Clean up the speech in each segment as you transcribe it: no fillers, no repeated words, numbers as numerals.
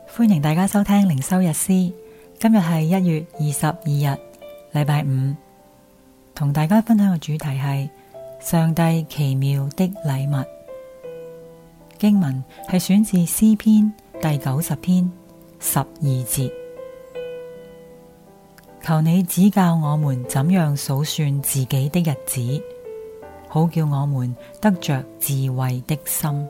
歡迎大家收聽靈修日詩。今日係1月22日，禮拜五，同大家分享嘅主題係上帝奇妙的禮物。經文係選自詩篇第90篇12節。求你指教我們怎樣數算自己的日子，好叫我們得着智慧的心。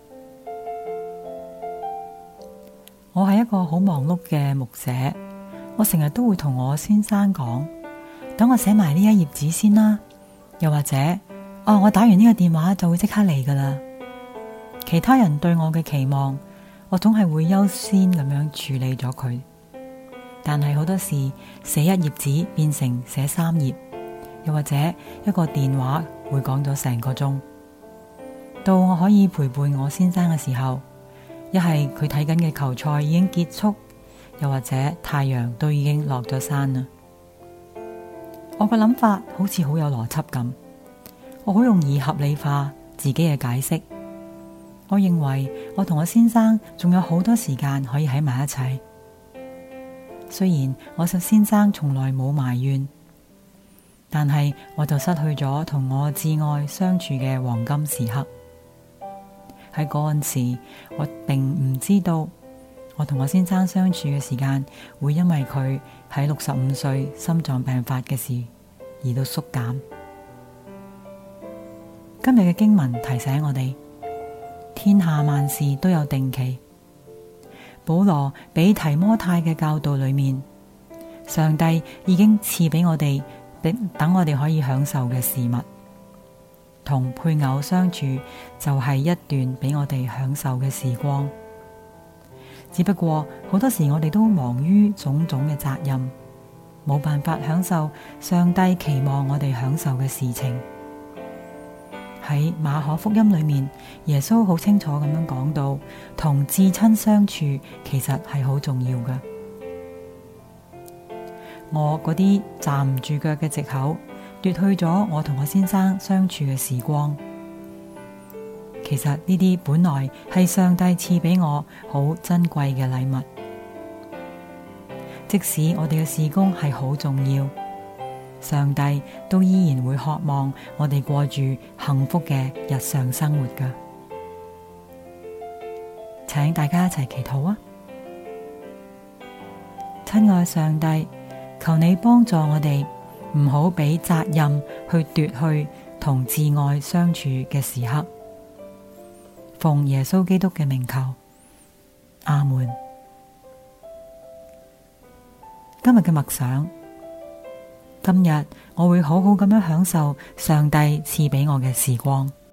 我係一個好忙碌嘅牧者，我成日都會同我先生講，等我寫埋呢一頁紙先啦，又或者我打完呢個電話就會即刻嚟㗎喇。其他人對我嘅期望，我總係會優先咁樣處理咗佢。但係好多時寫一頁紙變成寫3頁，又或者一個電話會講咗成個鐘。到我可以陪伴我先生嘅時候，一係佢睇緊嘅球賽已經結束，又或者太陽都已經落咗山啦。我個諗法好似好有邏輯咁，我好容易合理化自己嘅解釋。我認為我同我先生仲有好多時間可以喺埋一齊。雖然我實先生從來冇埋怨，但係我就失去咗同我摯愛相處嘅黃金時刻。喺嗰陣時，我並唔知道我同我先生相處嘅時間會因為佢喺65歲心臟病發嘅事而到縮減。今日嘅經文提醒我哋，天下萬事都有定期。保羅俾提摩太嘅教導裏面，上帝已經賜俾我哋，等我哋可以享受嘅事物。同配偶相處就係一段俾我哋享受嘅時光，只不過好多時我哋都忙於種種嘅責任，冇辦法享受上帝期望我哋享受嘅事情。喺馬可福音裏面，耶穌好清楚咁樣講到，同至親相處其實係好重要㗎。我嗰啲站唔住腳嘅藉口，奪去咗我同我先生相處嘅時光。其實呢啲本來係上帝賜俾我好珍貴嘅禮物。即使我哋嘅事工係好重要，上帝都依然會渴望我哋過住幸福嘅日常生活㗎。請大家一齊祈禱啊！親愛上帝，求你幫助我哋，唔好俾責任去奪去同摯愛相處嘅時刻。奉耶穌基督嘅名求，阿門。今日嘅默想，今日我會好好咁樣享受上帝賜俾我嘅時光。